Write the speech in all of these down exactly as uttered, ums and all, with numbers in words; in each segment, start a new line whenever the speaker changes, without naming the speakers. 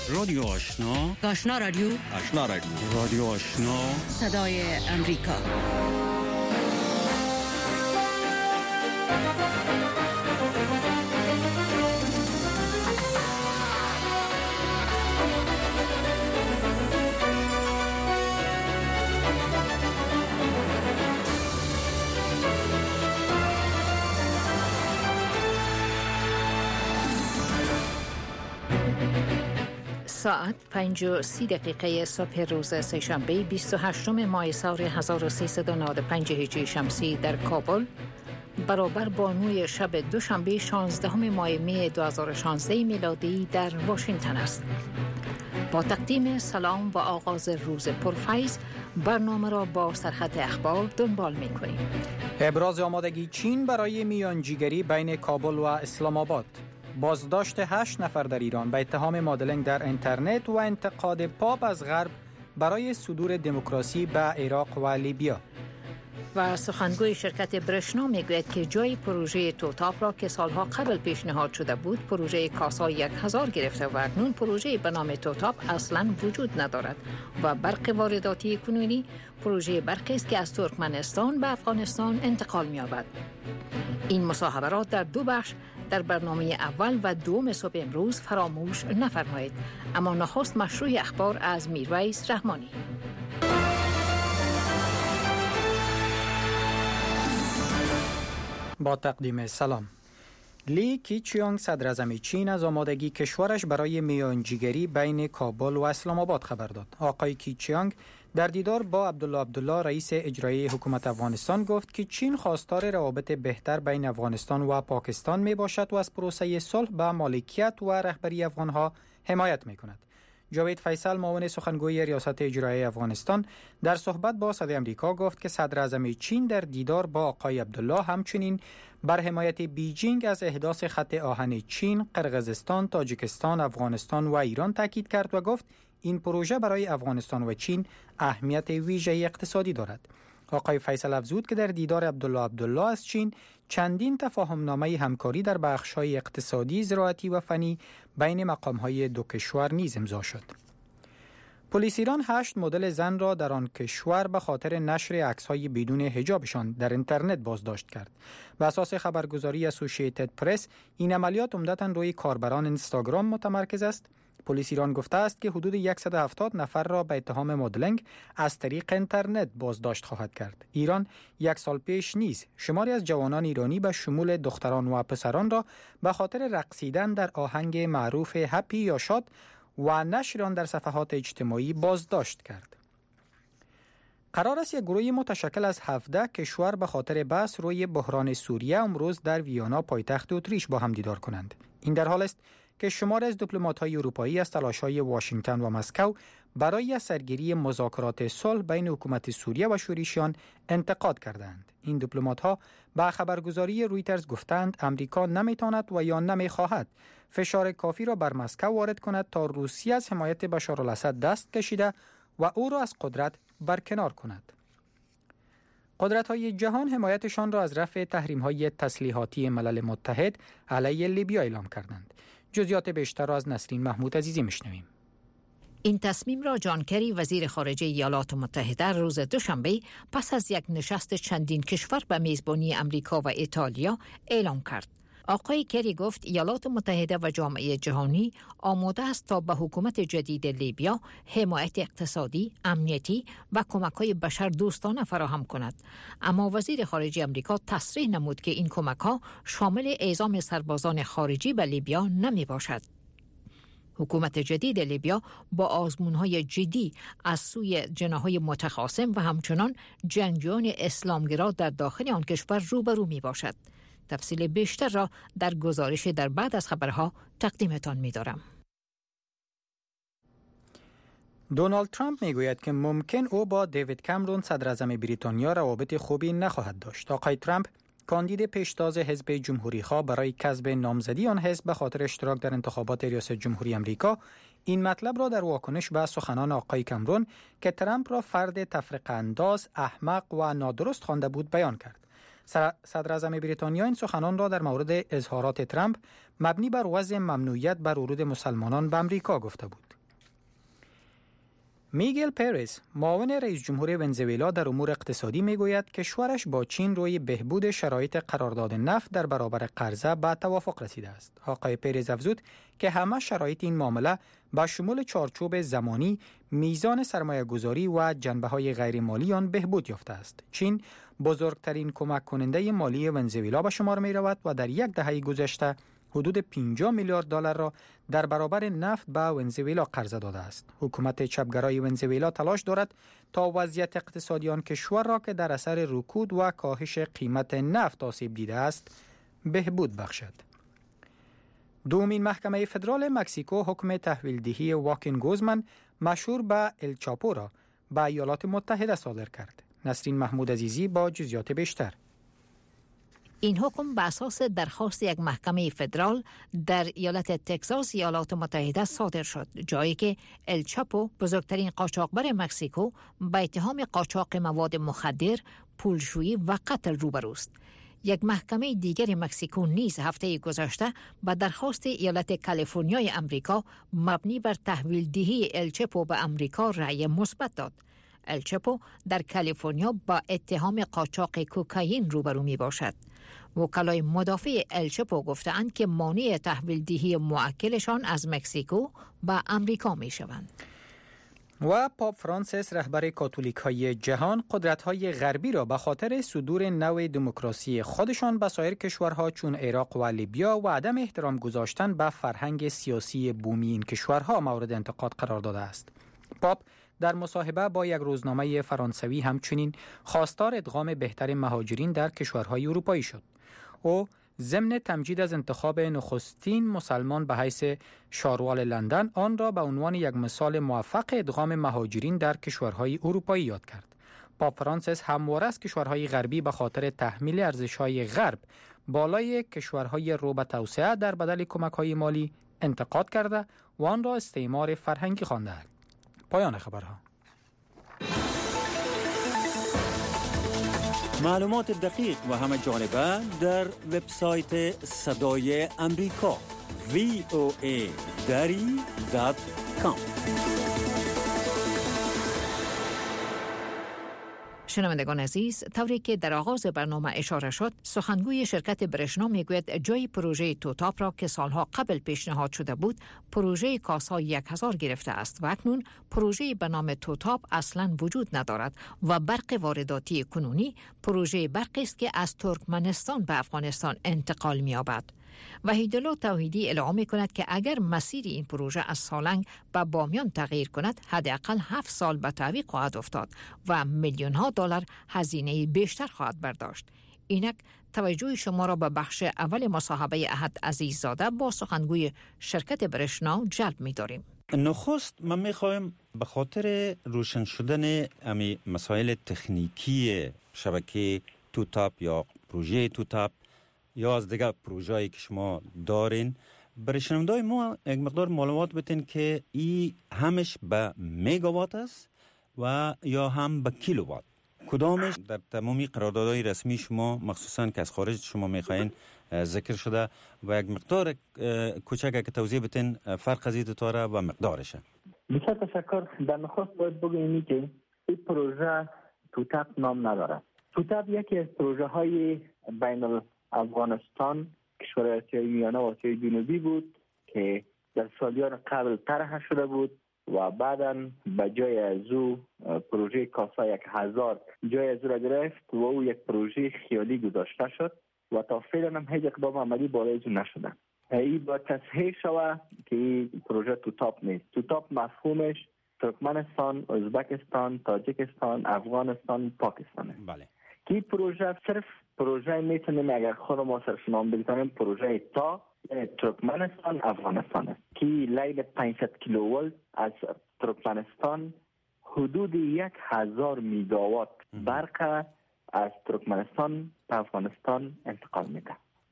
رادیو آشنا،
آشنا رادیو،
آشنا رادیو، رادیو آشنا،
صدای امریکا.
ساعت پنج و سی دقیقه صبح روز سه‌شنبه بیست و هشتم ماه سال هزار و سیصد و نود و پنج هجری شمسی در کابل برابر با نوی شب دوشنبه شانزدهم ماه می دو هزار و شانزده میلادی در واشنگتن است. با تقدیم سلام و آغاز روز پرفیض برنامه را با سرخط اخبار دنبال می‌کنیم.
ابراز آمادگی چین برای میانجیگری بین کابل و اسلام آباد، بازداشت هشت نفر در ایران به اتهام مدلینگ در اینترنت و انتقاد پاپ از غرب برای صدور دموکراسی به عراق و لیبیا.
و سخنگوی شرکت برشنا میگوید که جای پروژه توتاپ را که سالها قبل پیشنهاد شده بود پروژه کاسا یک هزار گرفته و اکنون پروژه به نام توتاپ اصلا وجود ندارد و برق وارداتی کنونی پروژه برقی است که از ترکمنستان به افغانستان انتقال می‌یابد. این مصاحبه را در دو بخش در برنامه اول و دوم صبح امروز فراموش نفرمایید. اما نخست مشروع اخبار از میرویس رحمانی.
با تقدیم سلام. لی کیچیانگ صدراعظم چین از آمادگی کشورش برای میانجیگری بین کابل و اسلام آباد خبر داد. آقای کیچیانگ در دیدار با عبدالله عبدالله رئیس اجرایی حکومت افغانستان گفت که چین خواستار روابط بهتر بین افغانستان و پاکستان می باشد و از پروسه صلح به مالکیت و رهبری افغانها حمایت می کند. جاوید فیصل معاون سخنگوی ریاست اجرایی افغانستان در صحبت با صدای امریکا گفت که صدر اعظم چین در دیدار با آقای عبدالله همچنین بر حمایت بیجینگ از احداث خط آهن چین، قرقیزستان، تاجیکستان، افغانستان و ایران تاکید کرد و گفت این پروژه برای افغانستان و چین اهمیت ویژه اقتصادی دارد. آقای فیصل افزود که در دیدار عبدالله عبدالله از چین چندین تفاهمنامه همکاری در بخش‌های اقتصادی، زراعتی و فنی بین مقام‌های دو کشور نیز امضا شد. پلیس ایران هشت مدل زن را در آن کشور به خاطر نشر عکس‌های بدون حجابشان در اینترنت بازداشت کرد. بر اساس خبرگزاری اسوسییتد پرس این عملیات عمدتاً روی کاربران اینستاگرام متمرکز است. پلیس ایران گفته است که حدود صد و هفتاد نفر را به اتهام مدلینگ از طریق اینترنت بازداشت خواهد کرد. ایران یک سال پیش نیز شماری از جوانان ایرانی به شمول دختران و پسران را به خاطر رقصیدن در آهنگ معروف هپی یا شاد و نشر آن در صفحات اجتماعی بازداشت کرد. قرار است یک گروه متشکل از هفده کشور به خاطر بحث روی بحران سوریه امروز در ویانا پایتخت اتریش با هم دیدار کنند. این در حال است که شماری از دیپلمات‌های اروپایی از تلاش‌های واشنگتن و مسکو برای سرگیری مذاکرات صلح بین حکومت سوریه و شوریشیان انتقاد کردند. این دیپلمات‌ها به خبرگزاری رویترز گفتند امریکا نمی‌تواند و یا نمی‌خواهد فشار کافی را بر مسکو وارد کند تا روسیه از حمایت بشارالاسد دست کشیده و او را از قدرت برکنار کند. قدرت‌های جهان حمایتشان را از رفع تحریم‌های تسلیحاتی ملل متحد علیه لیبیا اعلام کردند. جزئیات بیشتر را از نسرین محمود عزیزی میشنویم.
این تصمیم را جان کری وزیر خارجه ایالات متحده روز دوشنبه پس از یک نشست چندین کشور به میزبانی امریکا و ایتالیا اعلام کرد. آقای کری گفت ایالات متحده و جامعه جهانی آماده است تا به حکومت جدید لیبیا حمایت اقتصادی، امنیتی و کمک‌های بشر دوستانه فراهم کند. اما وزیر خارجه امریکا تصریح نمود که این کمک‌ها شامل اعزام سربازان خارجی به لیبیا نمی باشد. حکومت جدید لیبیا با آزمون‌های جدی از سوی جناح‌های متخاصم و همچنان جنگجویان اسلامگرا در داخل آن کشور روبرو می باشد. تفصیل بیشتر را در گزارش در بعد از خبرها تقدیمتان می‌دارم.
دونالد ترامپ میگوید که ممکن او با دیوید کامرون صدراعظم بریتانیا روابط خوبی نخواهد داشت. آقای ترامپ کاندید پیشتاز حزب جمهوری‌خواه برای کسب نامزدی آن حزب به خاطر اشتراک در انتخابات ریاست جمهوری آمریکا این مطلب را در واکنش به سخنان آقای کامرون که ترامپ را فرد تفرقه انداز، احمق و نادرست خوانده بود بیان کرد. صدر اعظم بریتانیا این سخنان را در مورد اظهارات ترامپ مبنی بر وضع ممنوعیت بر ورود مسلمانان به امریکا گفته بود. میگل پرز، معاون رئیس جمهور ونزوئلا در امور اقتصادی میگوید کشورش با چین روی بهبود شرایط قرارداد نفت در برابر قرضه به توافق رسیده است. آقای پرز افزود که همه شرایط این معامله با شمول چارچوب زمانی، میزان سرمایه گذاری و جنبه های غیر مالی آن بهبود یافته است. چین بزرگترین کمک کننده مالی ونزوئلا به شمار می رود و در یک دهه گذشته حدود پنجاه میلیارد دلار را در برابر نفت به ونزوئلا قرض داده است. حکومت چپگرای ونزوئلا تلاش دارد تا وضعیت اقتصادی آن کشور را که در اثر رکود و کاهش قیمت نفت آسیب دیده است بهبود بخشد. دومین محکمه فدرال مکزیکو حکم تحویل دهی واکین گوزمن مشهور به الچاپو را به ایالات متحده صادر کرد. نسرین محمود عزیزی با جزئیات بیشتر.
این حکم بر اساس درخواست یک محکمه فدرال در ایالت تگزاس ایالات متحده صادر شد، جایی که الچاپو بزرگترین قاچاقبر مکزیکو با اتهام قاچاق مواد مخدر، پولشویی و قتل روبروست. یک محکمه دیگر مکزیکو نیز هفته گذشته با درخواست ایالت کالیفرنیای امریکا مبنی بر تحویل دهی الچاپو به امریکا رأی مثبت داد. الچاپو در کالیفرنیا با اتهام قاچاق کوکائین روبرو می باشد. وکلای مدافع الچاپو گفتند که مانع تحویل دهی موکلشان از مکزیکو به امریکا می شوند.
و پاپ فرانسیس رهبر کاتولیک های جهان قدرت های غربی را به خاطر صدور نوع دموکراسی خودشان به سایر کشورها چون عراق و لیبیا و عدم احترام گذاشتن به فرهنگ سیاسی بومی این کشورها مورد انتقاد قرار داده است. پاپ در مصاحبه با یک روزنامه فرانسوی همچنین خواستار ادغام بهتر مهاجرین در کشورهای اروپایی شد. او ضمن تمجید از انتخاب نخستین مسلمان به حیث شاروال لندن آن را به عنوان یک مثال موفق ادغام مهاجرین در کشورهای اروپایی یاد کرد. پاپ فرانسیس همواره از کشورهای غربی به خاطر تحمیل ارزش‌های غرب بالای کشورهای رو به توسعه در بدل کمک‌های مالی انتقاد کرده و آن را استعمار فرهنگی خوانده است. پایان خبرها.
معلومات دقیق و همه جانبه در وبسایت صدای امریکا وی او ای دری دات کام.
شنوندگان عزیز، طوری که در آغاز برنامه اشاره شد، سخنگوی شرکت برشنا میگوید جای پروژه توتاپ را که سالها قبل پیشنهاد شده بود، پروژه کاسا یک هزار گرفته است و اکنون پروژه به نام توتاپ اصلا وجود ندارد و برق وارداتی کنونی پروژه برقی است که از ترکمنستان به افغانستان انتقال می‌یابد. وحیدالله توحیدی اعلام می‌کند که اگر مسیر این پروژه از سالنگ به بامیان تغییر کند، حداقل هفت سال به تعویق خواهد افتاد و میلیون ها دلار هزینه بیشتر خواهد برداشت. اینک توجه شما را به بخش اول مصاحبه احد عزیززاده با سخنگوی شرکت برشنا جلب می‌داریم.
نخست ما می‌خوایم به خاطر روشن شدن امی مسائل تکنیکی شبکه توتاپ یا پروژه توتاپ یا از دیگر پروژه‌ای که شما دارین برای شنونده‌های ما یک مقدار معلومات بتین که ای همش به میگاوات است و یا هم به کیلووات. کدامش در تمامی قراردادهای رسمی شما مخصوصاً که از خارج شما میخواین ذکر شده و یک مقدار کوچک که توضیح بتین فرق از این دوتاره و مقدارشه.
بسیار تشکر. در نخست باید بگوییم که این پروژه توتاپ نام نداره. توتاپ یکی از پروژه های بین افغانستان، کشور آسیای میانه و آسیای جنوبی بود که در سالیان قبل طرح شده بود و بعداً به جای از او پروژه کاسا یک هزار جای از او را گرفت و او یک پروژه خیالی گذاشته شد و تا فعلا هم هیچ اقدام عملی بالای او نشده. این با تصحیح شود که این پروژه توتاپ نیست. توتاپ مفهومش ترکمنستان، ازبکستان، تاجیکستان، افغانستان، پاکستان است.
بله.
که پروژه صرف پروژه میتونیم اگر خود ما صرف نام بگذاریم پروژه تا ترکمنستان افغانستان است که لین پانصد کیلوولت از ترکمنستان حدود یک هزار میگاوات برق از ترکمنستان به افغانستان انتقال میده.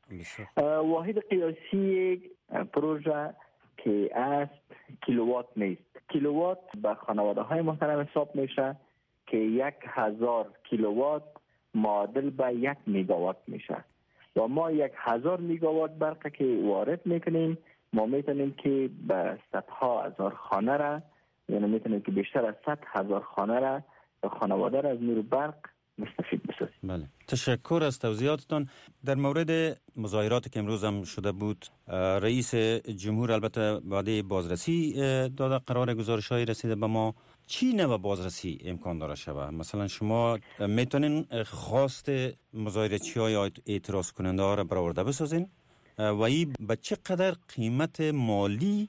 واحد قیاسی پروژه که است کیلووات نیست. کیلووات به خانواده های محترم حساب میشه که یک هزار کیلووات معادل به یک میگاوات میشه و ما یک هزار میگاوات برق که وارد میکنیم ما میتونیم که به صدها هزار خانه را یعنی میتونه که بیشتر از صد هزار خانه را خانواده را از نور برق مستفید بسازه.
بله، تشکر از توضیحاتتان. در مورد مظاهراتی که امروز هم شده بود، رئیس جمهور البته وعده بازرسی داده، قرار گزارش‌های رسیده به ما. چی نوع بازرسی امکان داره شود؟ مثلا شما میتونین خواست مظاهراتچی‌ها یا اعتراض کننده ها را برآورده بسازین و این به چه قدر قیمت مالی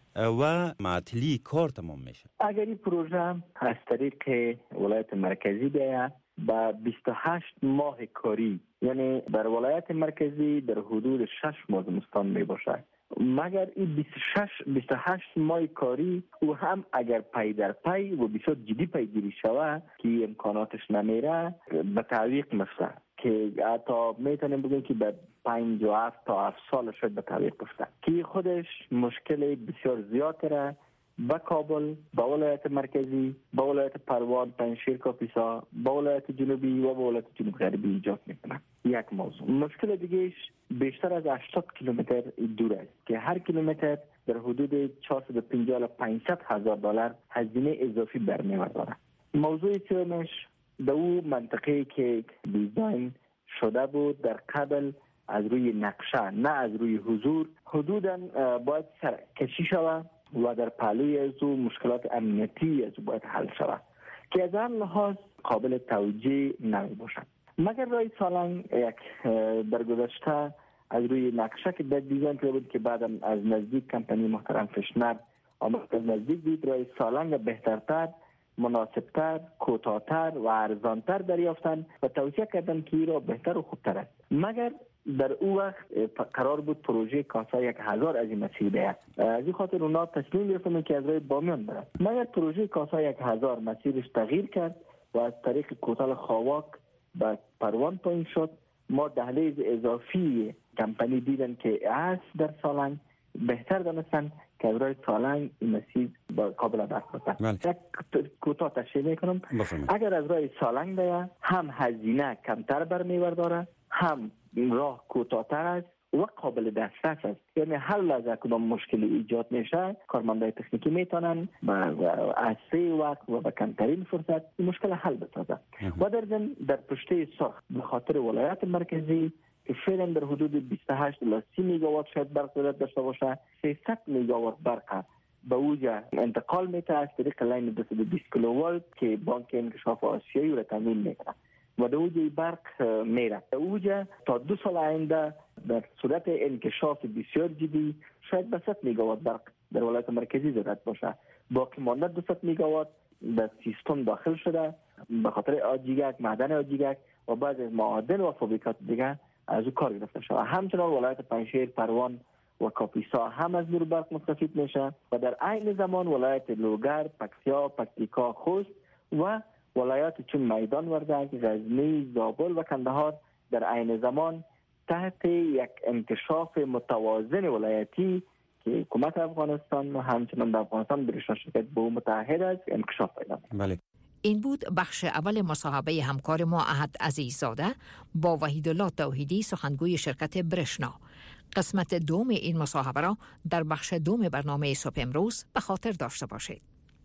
و معطلی کار تمام میشه؟
اگر این پروژه از طریق ولایت مرکزی بیاید با بیست و هشت ماه کاری، یعنی در ولایت مرکزی در حدود شش ماه زمستان می باشد، مگر این بیست و هشت ماه کاری و هم اگر پی در پی و بسیار جدی پیگیری شود که امکاناتش نمیره به تعویق میفته، که حتی میتونیم بگیم که به پنج و هفت تا هفت سال شد به تعویق بفته، که خودش مشکل بسیار زیاد را با کابل، با ولایت مرکزی، با ولایت پروان، پنجشیر، کاپیسا، با ولایت جنوبی و با ولایت جنوب غربی ایجاد میکنه. یک موضوع. مشکل دیگهش بیشتر از هشتاد کیلومتر دور است که هر کیلومتر در حدود چهارصد و پنجاه تا پانصد هزار دلار هزینه اضافی برمی‌داره. موضوع سومش در اون منطقه که دیزاین شده بود در قبل از روی نقشه نه از روی حضور، حدوداً باید سرکشی شود و در پهلوی از او مشکلات امنیتی از او باید حل شود که از هر لحاظ قابل توجیه نمی باشد. مگر رای سالنگ یک در گذشته از روی نقشه که در دیزاین کرده بود که بعدم از نزدیک کمپانی محترم فشنر آمد از نزدیک دید، رای سالنگ بهترتر، مناسبتر، کوتاه‌تر و ارزانتر دریافتن و توصیه کردن که این را بهتر و خوبتر است. مگر در او وقت قرار بود پروژه کاسا یک هزار از این مسیر بیاد، از این خاطر اونا تصمیم گرفتن که از راه بامیان برد. مگر پروژه کاسا یک هزار مسیرش تغییر کرد و از طریق کوتال خواک به پروان پایین شد. ما دهلیز اضافی کمپانی دیدن که از در سالنگ بهتر دانستن که از راه سالنگ این مسیر با قابل درک باشد. یک کوتاه تشریح میکنم. اگر از راه سالنگ بیاد هم هزینه کمتر برمی‌داره، هم راه کوتاه‌تر است و قابل دسترس است. یعنی هر لحظه کدام مشکلی ایجاد میشه کارمندای تکنیکی میتونن با اسرع وقت و با کمترین فرصت این مشکل حل بسازن. و در ضمن در پشته ساخت به خاطر ولایت مرکزی که فعلا در حدود بیست و هشت الی سی میگاوات شاید برق داشته باشه، سیصد میگاوات برق به اوجا انتقال میته از طریق لین دویست و بیست کیلووولت که بانک انکشاف آسیایی را تامین میکنه و در اوج برق میره. در اوج تا دو سال آینده در صورت انکشاف بسیار جدی شاید به صد میگاوات برق در ولایت مرکزی ضرورت باشه. باقی مانده دویست میگاوات در سیستم داخل شده به خاطر آجیگک، معدن آجیگک و بعض از معادن و فابریکات دیگه از او کار گرفته شده. همچنان ولایت پنجشیر، پروان و کاپیسا هم از نور برق مستفید میشه و در عین زمان ولایت لوگر، پکتیا، پکتیکا، خوست و ولایات چون میدان وردک، غزنی، زابل و کندهار در عین زمان تحت یک انکشاف متوازن ولایتی که حکومت افغانستان و همچنان در افغانستان برشان شرکت به متحد است انکشاف پیدا کرد.
بله.
این بود بخش اول مصاحبه همکار ما احد عزیززاده با وحیدالله توحیدی سخنگوی شرکت برشنا. قسمت دوم این مصاحبه را در بخش دوم برنامه صبح امروز به خاطر داشته باشید.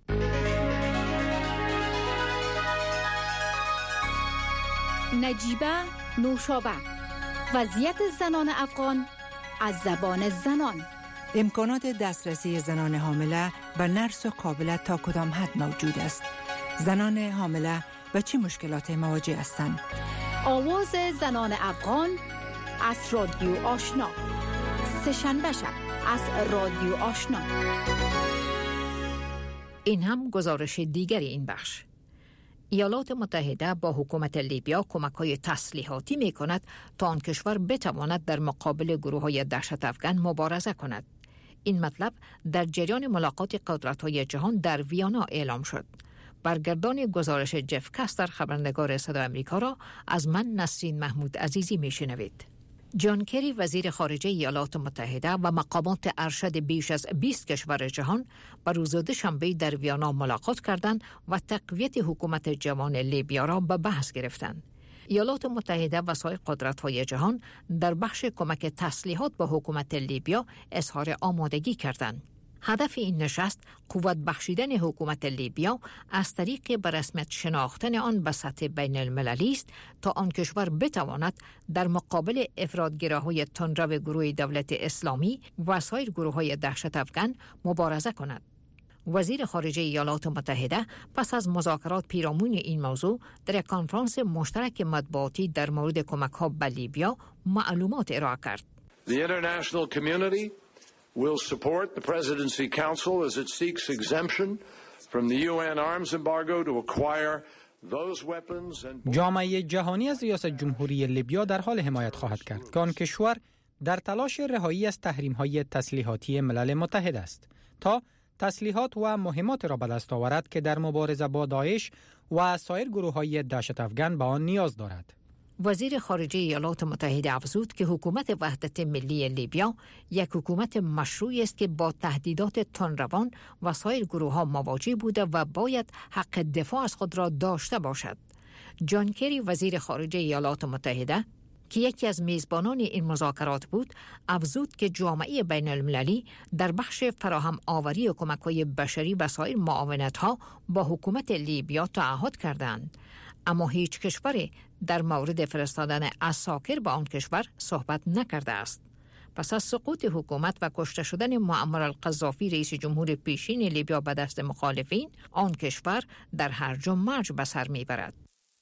نجیبه نوشابه، وضعیت زنان افغان از زبان زنان.
امکانات دسترسی زنان حامله به نرس و قابلیت تا کدام حد موجود است؟ زنان حامله با چه مشکلات مواجه هستند؟
آواز زنان افغان از رادیو آشنا، سه‌شنبه شب از رادیو آشنا.
این هم گزارش دیگری این بخش. ایالات متحده با حکومت لیبیا کمک‌های تسلیحاتی می‌کند تا آن کشور بتواند در مقابل گروه‌های دهشت افغان مبارزه کند. این مطلب در جریان ملاقات قدرت‌های جهان در ویانا اعلام شد. برگردان گزارش جف کاستر خبرنگار صدای آمریکا را از من نسرین محمود عزیزی میشنوید. جان کری وزیر خارجه ایالات متحده و مقامات ارشد بیش از بیست کشور جهان بر روز دوشنبه در ویانا ملاقات کردند و تقویت حکومت جوان لیبیا را به بحث گرفتند. ایالات متحده و سایر قدرت‌های جهان در بخش کمک تسلیحات به حکومت لیبیا اظهار آمادگی کردند. هدف این نشست قوت بخشیدن حکومت لیبیا از طریق به رسمیت شناختن آن به سطح بین المللی است تا آن کشور بتواند در مقابل افراطگراهای تندرو گروه دولت اسلامی و سایر گروه‌های دهشت افکن مبارزه کند. وزیر خارجه ایالات متحده پس از مذاکرات پیرامون این موضوع در یک کنفرانس مشترک مطبوعاتی در مورد کمک‌ها به لیبیا معلومات ارائه کرد.
The international community will support the Presidency Council as it seeks exemption from the U N arms embargo to acquire those weapons and
جامعه جهانی از ریاست جمهوری لیبیا در حال حمایت خواهد کرد که آن کشور در تلاش رهایی از تحریم‌های تسلیحاتی ملل متحد است تا تسلیحات و مهمات را به دست آورد که در مبارزه با داعش و سایر گروه‌های دهشت افکن به آن نیاز دارد.
وزیر خارجه ایالات متحده افزود که حکومت وحدت ملی لیبیا یک حکومت مشروعی است که با تهدیدات تندروان و سایر گروه‌ها مواجه بوده و باید حق دفاع از خود را داشته باشد. جان کری وزیر خارجه ایالات متحده که یکی از میزبانان این مذاکرات بود، افزود که جامعه بین المللی در بخش فراهم آوری و کمک‌های بشری و سایر معاونت‌ها با حکومت لیبیا تعهد کردند، اما هیچ کشوری در مورد فرستادن عساکر به آن کشور صحبت نکرده است. پس از سقوط حکومت و کشته شدن معمر القذافی رئیس جمهور پیشین لیبیا به دست مخالفین، آن کشور در هرج و مرج به سر میبرد.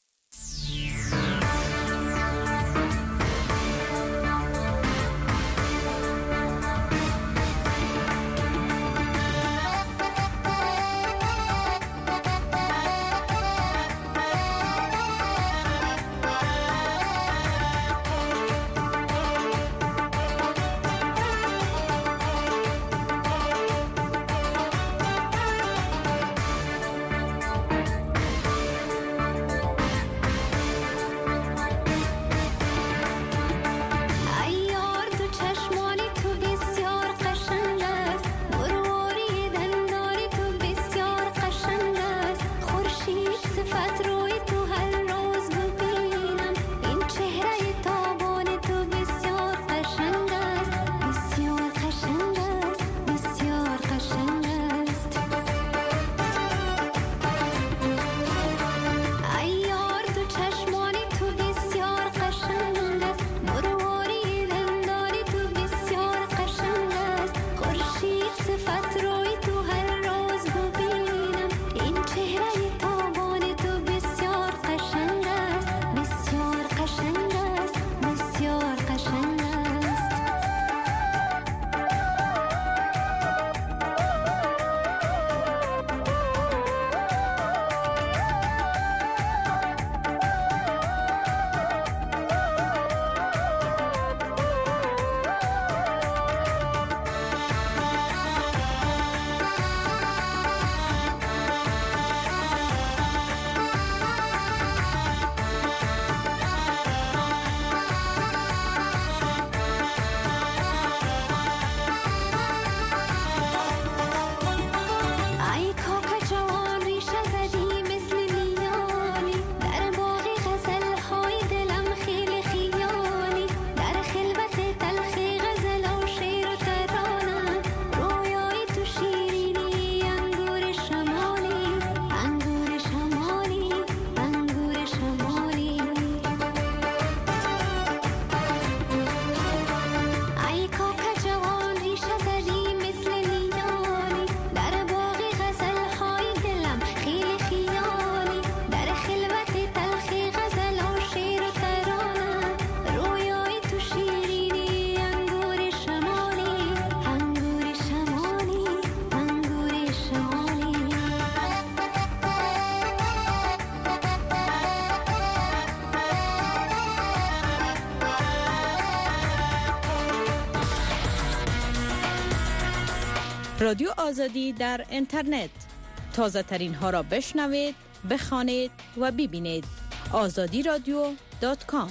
رادیو آزادی در اینترنت، تازه ترین ها را بشنوید، بخوانید و ببینید. آزادی رادیو دات کام.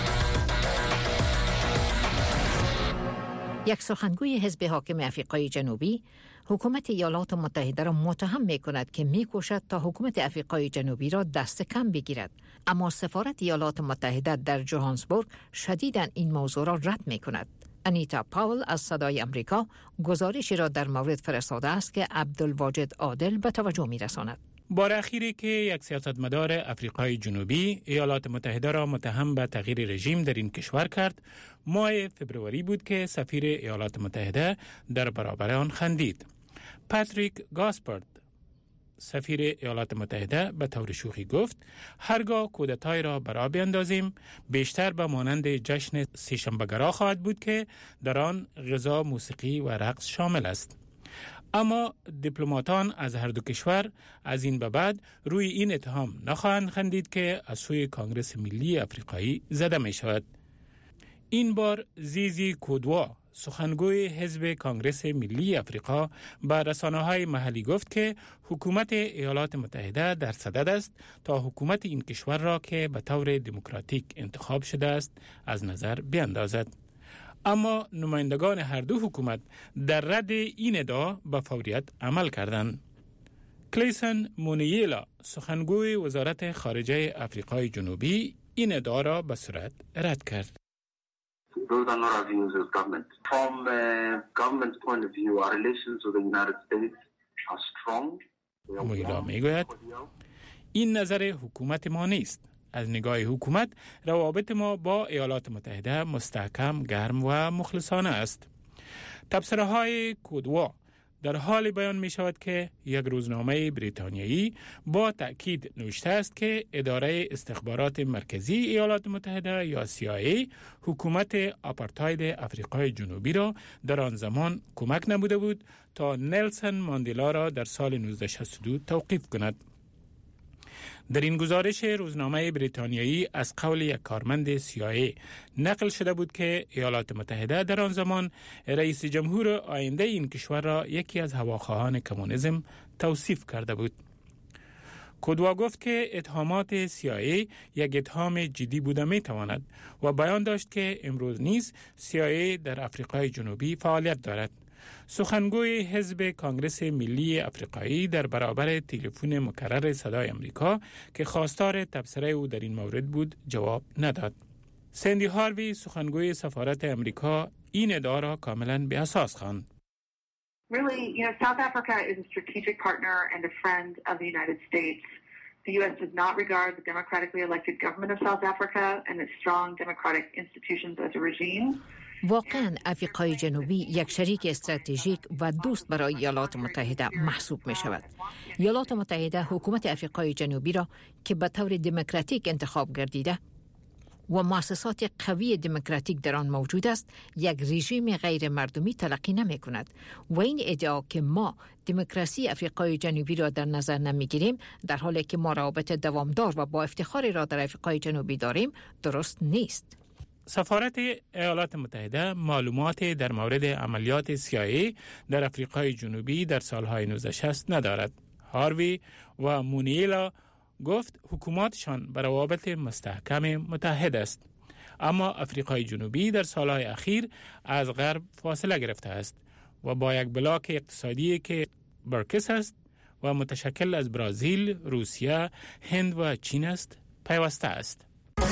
یک سخنگوی حزب حاکم آفریقای جنوبی حکومت ایالات متحده را متهم می کند که می کوشد تا حکومت آفریقای جنوبی را دست کم بگیرد، اما سفارت ایالات متحده در جوهانسبورگ شدیداً این موضوع را رد می کند. انیتا پاول از صدای امریکا گزارشی را در مورد فرستاده است که عبدالواجد عادل به توجه می رساند.
بار اخیری که یک سیاستمدار افریقای جنوبی ایالات متحده را متهم به تغییر رژیم در این کشور کرد، ماه فبروری بود که سفیر ایالات متحده در برابر آن خندید. پاتریک گاسپارد، سفیر ایالات متحده، به طور شوخی گفت هرگاه کودتای را برا بیندازیم بیشتر به مانند جشن سه‌شنبه‌گرا خواهد بود که در آن غذا، موسیقی و رقص شامل است. اما دیپلماتان از هر دو کشور از این به بعد روی این اتهام نخواهند خندید که از سوی کانگرس ملی افریقایی زده می شود. این بار زیزی کودوا، سخنگوی حزب کانگرس ملی افریقا، به رسانه‌های محلی گفت که حکومت ایالات متحده در صدد است تا حکومت این کشور را که به طور دموکراتیک انتخاب شده است از نظر بیاندازد. اما نمایندگان هر دو حکومت در رد این ادعا به فوریت عمل کردند. کلیسن مونییلا، سخنگوی وزارت خارجه افریقای جنوبی، این ادعا را به صورت رد کرد.
Those are not our views as government. From a government's point of view, our relations with the United States are strong.
مونییلا میگوید این نظر حکومت ما نیست. از نگاه حکومت روابط ما با ایالات متحده مستحکم، گرم و مخلصانه است. تبصره های کودوا در حال بیان می شود که یک روزنامه بریتانیایی با تأکید نوشته است که اداره استخبارات مرکزی ایالات متحده یا سی آی ای حکومت آپارتاید افریقای جنوبی را در آن زمان کمک نموده بود تا نلسن ماندلا را در سال نوزده شصت و دو توقیف کند. در این گزارش روزنامه بریتانیایی از قول یک کارمند سی آی ای نقل شده بود که ایالات متحده در آن زمان رئیس جمهور آینده این کشور را یکی از هواخواهان کمونیسم توصیف کرده بود. کودوا گفت که اتهامات سی آی ای یک اتهام جدی بوده می تواند و بیان داشت که امروز نیز سی آی ای در افریقای جنوبی فعالیت دارد. سخنگوی حزب کانگرس ملی افریقایی در برابر تلفن مکرر صدای امریکا که خواستار تبصره او در این مورد بود جواب نداد. سندی هاروی، سخنگوی سفارت امریکا، این ادعا را کاملا بی اساس خواند.
Really, you know, South Africa is a strategic partner and a friend of the United States. The U S does not regard the democratically elected government of South Africa and its strong democratic institutions as a regime.
واقعا افریقای جنوبی یک شریک استراتژیک و دوست برای ایالات متحده محسوب می شود. ایالات متحده حکومت افریقای جنوبی را که به طور دموکراتیک انتخاب گردیده و مؤسسات قوی دموکراتیک در آن موجود است، یک رژیم غیر مردمی تلقی نمی کند و این ادعا که ما دموکراسی افریقای جنوبی را در نظر نمی گیریم در حالی که ما روابط دوامدار و با افتخار را در افریقای جنوبی داریم درست نیست.
سفارت ایالات متحده معلومات در مورد عملیات سی آی ای در افریقای جنوبی در سالهای نوزده شصت ندارد. هاروی و مونییلا گفت حکومتشان بر روابط مستحکم متحد است، اما افریقای جنوبی در سالهای اخیر از غرب فاصله گرفته است و با یک بلاک اقتصادی که برکس است و متشکل از برزیل، روسیه، هند و چین است پیوسته است.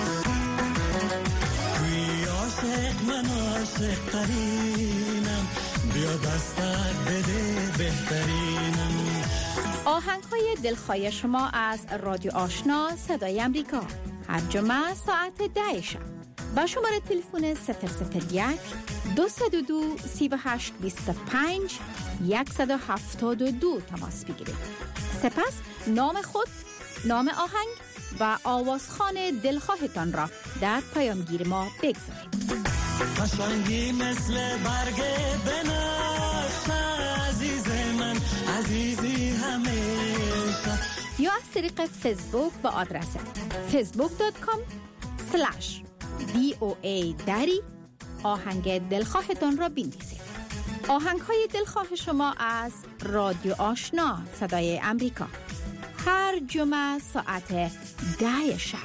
من عاشق ترینم، بیا دستت بده بهترینم.
آهنگ های دلخواه شما از رادیو آشنا صدای امریکا هر جمعه ساعت ده شب با شماره تلفن صفر صفر یک دو صفر دو سی و هشت بیست و پنج صد و هفتاد و دو تماس بگیرید. سپس نام خود، نام آهنگ و آوازخوان دلخواهتان را در پیامگیر ما بگذارید.
قشنگی مثل برگ بنفشه عزیز من، عزیزی همیشه.
یا از طریق فیسبوک با آدرس فیسبوک دات کام سلش دی او ای دری آهنگ دلخواهتان را بنویسید. آهنگ های دلخواه شما از رادیو آشنا صدای امریکا هر جمعه ساعت ده شب.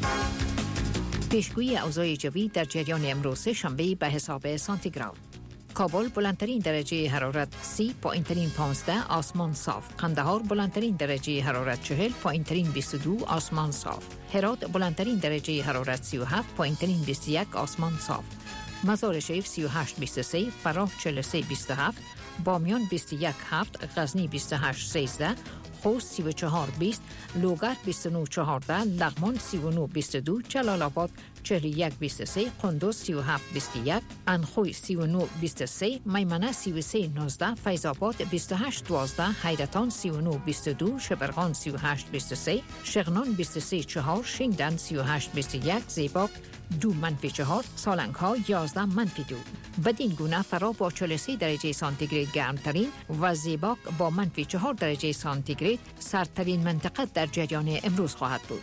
پیشگویی اوضاع جوی در جریان امروز شنبه به حساب سانتیگراد. کابل بلندترین درجه حرارت سی، پایینترین پانزده، آسمان صاف. قندهار بلندترین درجه حرارت چهل، پایینترین بیست و دو، آسمان صاف. هرات بلندترین درجه حرارت سی و هفت، پایینترین بیست و یک، آسمان صاف. مزار شریف سی و هشت بیست و سه، فراه چهل و سه بیست و هفت، بامیان بیست و یک هفت، غزنی بیست و هشت سیزده، خوست سی و چهار بیست، لوگر بیست و نه چهارده، لغمان سی و نه بیست و دو، جلال آباد چهل و یک بیست و سه، قندوز سی و هفت بیست و یک، انخوی سی و نه بیست و سه، میمنه سی و سه نوزده، فیض آباد بیست و هشت دوازده، حیرتان سی و نه بیست و دو، شبرغان سی و هشت بیست و سه، شغنان بیست و سه چهار، شینگدن سی و هشت بیست و یک، زیباک دو منفی چهار، سالنگ ها یازده منفی دو. بدین گونه فرا با چهل و سه درجه سانتیگراد گرمترین و زیباک با منفی چهار درجه سانتیگراد سردترین منطقه در جریان امروز خواهد بود.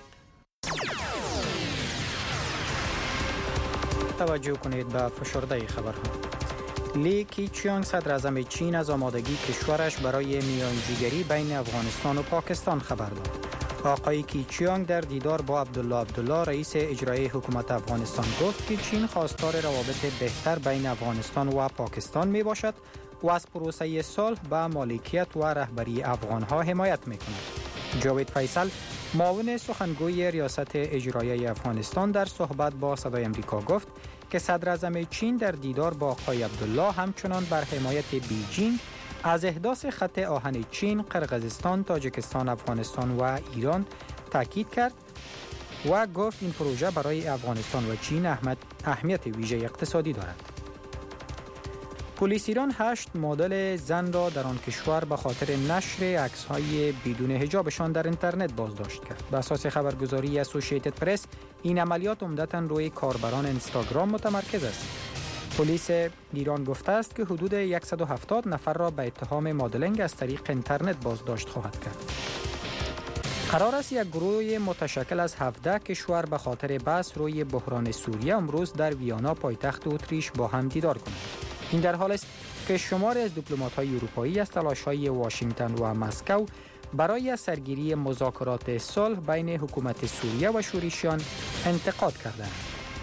توجه کنید به فشرده خبرها. لی کیچیانگ صدر اعظم چین از آمادگی کشورش برای میانجیگری بین افغانستان و پاکستان خبر داد. آقای کیچیانگ در دیدار با عبدالله عبدالله رئیس اجرایی حکومت افغانستان گفت که چین خواستار روابط بهتر بین افغانستان و پاکستان می باشد و از پروسه صلح به مالکیت و رهبری افغانها حمایت می کند. جاوید فیصل معاون سخنگوی ریاست اجرایی افغانستان در صحبت با صدای امریکا گفت که صدر اعظم چین در دیدار با آقای عبدالله همچنان بر حمایت بیجینگ از احداث خط آهن چین، قرقیزستان، تاجیکستان، افغانستان و ایران تاکید کرد و گفت این پروژه برای افغانستان و چین اهمیت ویژه اقتصادی دارد. پلیس ایران هشت مدل زن را در آن کشور به خاطر نشر عکس‌های بدون حجابشان در اینترنت بازداشت کرد. به اساس خبرگزاری اسوسییتد پرس، این عملیات عمدتاً روی کاربران اینستاگرام متمرکز است. پلیس ایران گفته است که حدود صد و هفتاد نفر را به اتهام مدلینگ از طریق اینترنت بازداشت خواهد کرد. قرار است یک گروه متشکل از هفده کشور به خاطر بحث روی بحران سوریه امروز در ویانا پایتخت اتریش با هم دیدار کنند. این در حال است که شماری از دیپلمات‌های اروپایی از تلاش‌های واشنگتن و مسکو برای سرگیری مذاکرات صلح بین حکومت سوریه و شورشیان انتقاد کردند.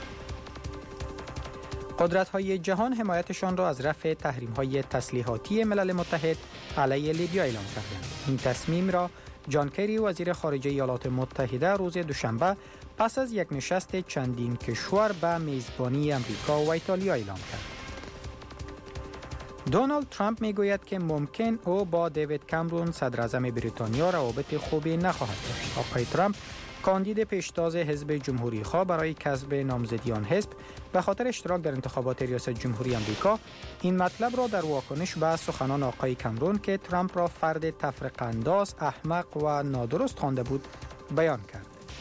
قدرت‌های جهان حمایتشان را از رفع تحریم‌های تسلیحاتی ملل متحد علیه لیبیا اعلام کردند. این تصمیم را جان کری وزیر خارجه ایالات متحده روز دوشنبه پس از یک نشست چندین کشور به میزبانی امریکا و ایتالیا اعلام کرد. دونالد ترامپ میگوید که ممکن او با دیوید کامرون صدر اعظم بریتانیا روابط خوبی نخواهد داشت. آقای ترامپ کاندید پیشتاز حزب جمهوری خواه برای کسب نامزدیان حزب به خاطر اشتراک در انتخابات ریاست جمهوری آمریکا این مطلب را در واکنش به سخنان آقای کامرون که ترامپ را فرد تفرقه انداز، احمق و نادرست خوانده بود بیان کرد.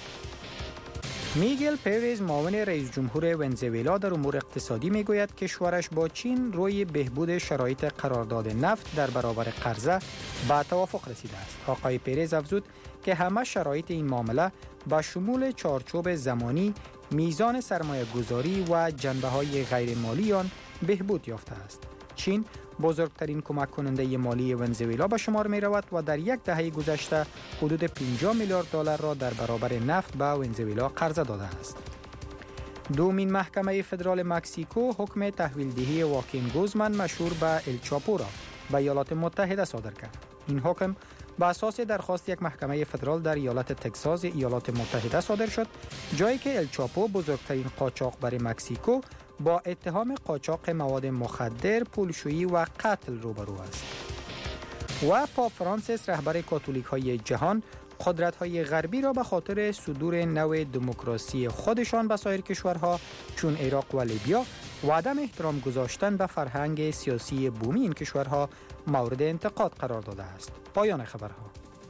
میگل پریز معاون رئیس جمهور ونزوئلا در امور اقتصادی میگوید کشورش با چین روی بهبود شرایط قرارداد نفت در برابر قرضه به توافق رسیده است. آقای پریز افزود که همه شرایط این معامله با شمول چارچوب زمانی، میزان سرمایه گذاری و جنبه های غیر مالی آن بهبود یافته است. چین بزرگترین کمک کننده مالی ونزوئلا به شمار می رود و در یک دهه گذشته حدود پنجاه میلیارد دلار را در برابر نفت به ونزوئلا قرضه داده است. دومین محکمه فدرال مکزیکو حکم تحویل دهی واکین گوزمن مشهور به ال چاپو را به ایالات متحده صادر کرد. این حکم به اساس درخواست یک محکمه فدرال در ایالت تگزاس ایالات متحده صادر شد، جایی که ال چاپو بزرگترین قاچاقبر مکزیکو با اتهام قاچاق مواد مخدر، پولشویی و قتل روبرو است. و پاپ فرانسیس رهبر کاتولیک های جهان قدرت های غربی را به خاطر صدور نوع دموکراسی خودشان به سایر کشورها چون عراق و لیبیا و عدم احترام گذاشتن به فرهنگ سیاسی بومی این کشورها مورد انتقاد قرار داده است. پایان خبرها.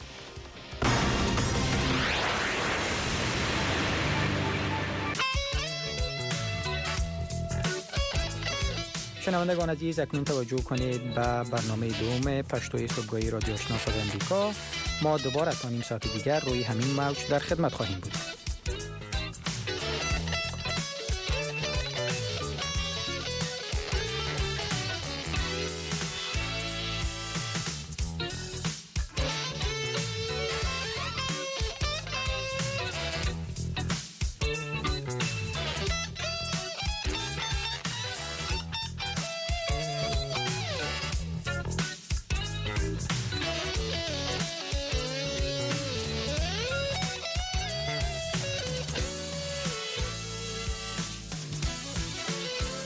شنوندگان عزیز، اکنون توجه کنید به برنامه دوم پشتوی صبحگاهی رادیو آشنا صدای امریکا. ما دوباره تا نیم ساعت دیگر روی همین موج در خدمت خواهیم بود.